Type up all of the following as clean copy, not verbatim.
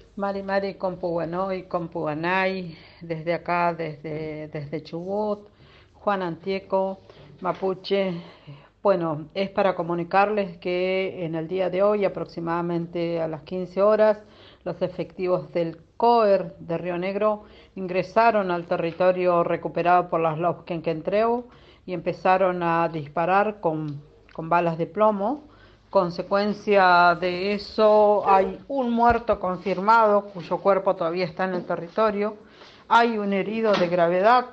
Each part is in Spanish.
Mari Mari Compuguanoy, Compuganay, desde acá, desde Chubut, Juan Antieco, Mapuche. Bueno, es para comunicarles que en el día de hoy, aproximadamente a las 15 horas, los efectivos del COER de Río Negro ingresaron al territorio recuperado por las Lobkenkentreu y empezaron a disparar con balas de plomo. Consecuencia de eso, hay un muerto confirmado cuyo cuerpo todavía está en el territorio. Hay un herido de gravedad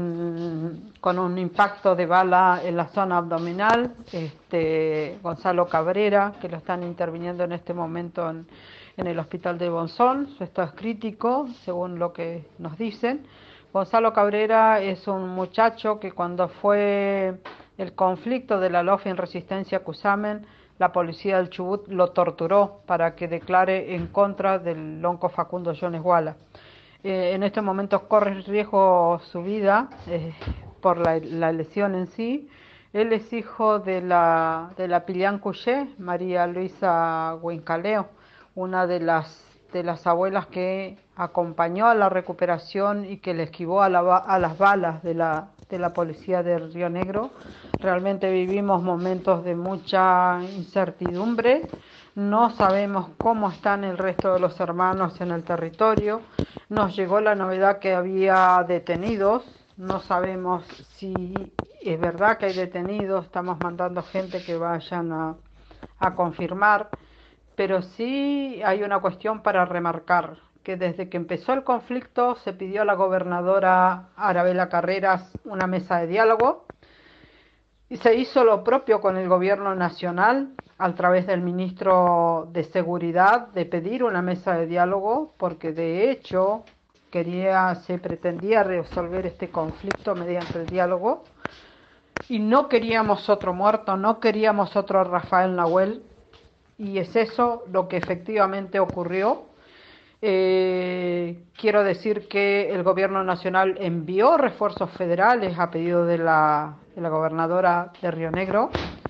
con un impacto de bala en la zona abdominal, Gonzalo Cabrera, que lo están interviniendo en este momento en el hospital de Bonzón. Su estado es crítico, según lo que nos dicen. Gonzalo Cabrera es un muchacho que cuando fue el conflicto de la LOF en resistencia a Cusamen, la policía del Chubut lo torturó para que declare en contra del lonco Facundo Jones Walla. En estos momentos corre riesgo su vida por la lesión en sí. Él es hijo de la Pilián Cuyé, María Luisa Huincaleo, una de las abuelas que acompañó a la recuperación y que le esquivó a las balas de la policía de Río Negro. Realmente vivimos momentos de mucha incertidumbre. No sabemos cómo están el resto de los hermanos en el territorio. Nos llegó la novedad que había detenidos. No sabemos si es verdad que hay detenidos. Estamos mandando gente que vayan a confirmar. Pero sí hay una cuestión para remarcar, que desde que empezó el conflicto se pidió a la gobernadora Arabela Carreras una mesa de diálogo y se hizo lo propio con el gobierno nacional a través del ministro de Seguridad de pedir una mesa de diálogo porque de hecho se pretendía resolver este conflicto mediante el diálogo y no queríamos otro muerto, no queríamos otro Rafael Nahuel y es eso lo que efectivamente ocurrió. Quiero decir que el gobierno nacional envió refuerzos federales a pedido de la gobernadora de Río Negro.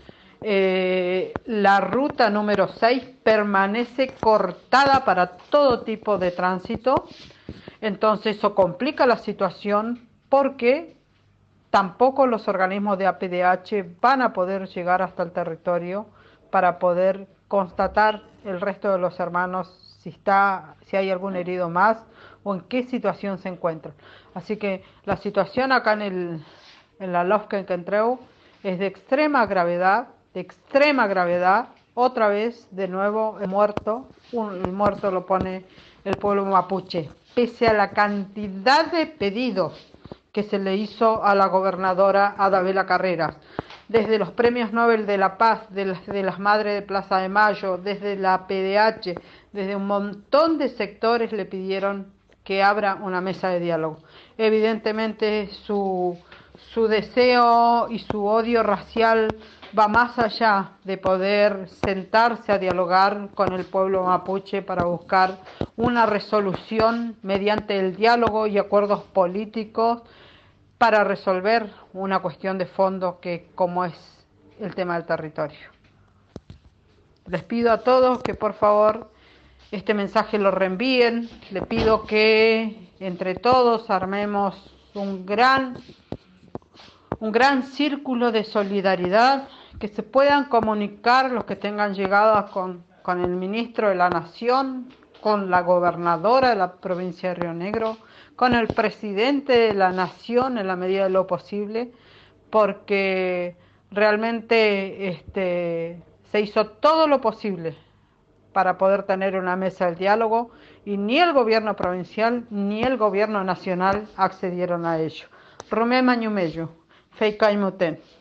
La ruta número 6 permanece cortada para todo tipo de tránsito, entonces eso complica la situación porque tampoco los organismos de APDH van a poder llegar hasta el territorio para poder constatar el resto de los hermanos si hay algún herido más o en qué situación se encuentra. Así que la situación acá en la Lofkenkentreu es de extrema gravedad. Otra vez, de nuevo, el muerto lo pone el pueblo mapuche, pese a la cantidad de pedidos que se le hizo a la gobernadora Adabela Carreras, desde los premios Nobel de la Paz, de las Madres de Plaza de Mayo, desde la PDH, desde un montón de sectores le pidieron que abra una mesa de diálogo. Evidentemente su deseo y su odio racial va más allá de poder sentarse a dialogar con el pueblo mapuche para buscar una resolución mediante el diálogo y acuerdos políticos para resolver una cuestión de fondo que como es el tema del territorio. Les pido a todos que por favor este mensaje lo reenvíen. Le pido que entre todos armemos un gran círculo de solidaridad, que se puedan comunicar los que tengan llegadas con el ministro de la Nación, con la gobernadora de la provincia de Río Negro, con el presidente de la Nación en la medida de lo posible, porque realmente se hizo todo lo posible para poder tener una mesa de diálogo y ni el gobierno provincial ni el gobierno nacional accedieron a ello. Rumé Mañumello, Feicay Muten.